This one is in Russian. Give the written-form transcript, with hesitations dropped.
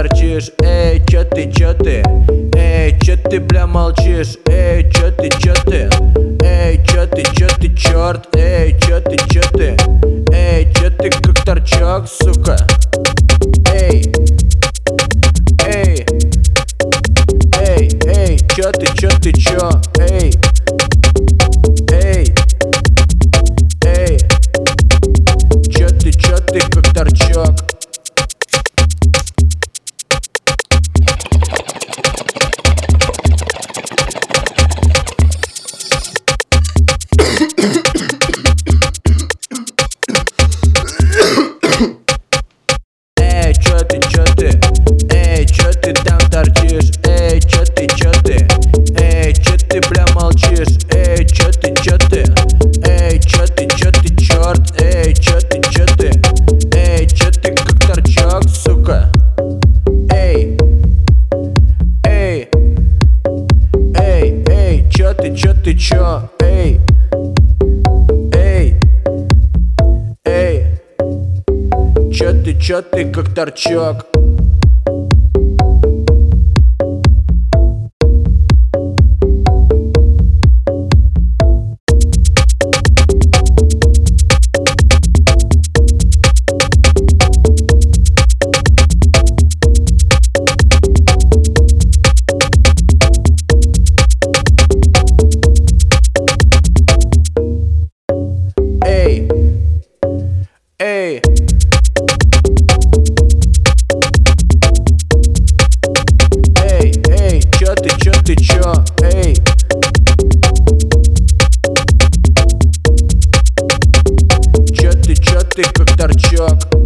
торчишь? Эй, чё ты, чё ты? Эй, чё ты, бля, молчишь? Эй, чё ты, чё ты? Эй, чё ты, чёрт? Эй, чё ты, чё ты? Эй, чё ты как торчок, сука? Эй, эй, эй, эй, чё ты, чё? Эй, эй, эй, чё ты как торчок? Эй, чё ты? Эй, чё ты там торчишь? Эй, чё ты? Эй, чё ты, бля, молчишь? Эй, чё ты? Эй, чё ты, чёрт? Эй, чё ты? Эй, чё ты как торчок, сука? Эй, эй, эй, эй, чё ты? Эй, эй, эй, чё ты как торчок? Эй, эй, эй, эй, чё ты? Эй, чё ты как торчок?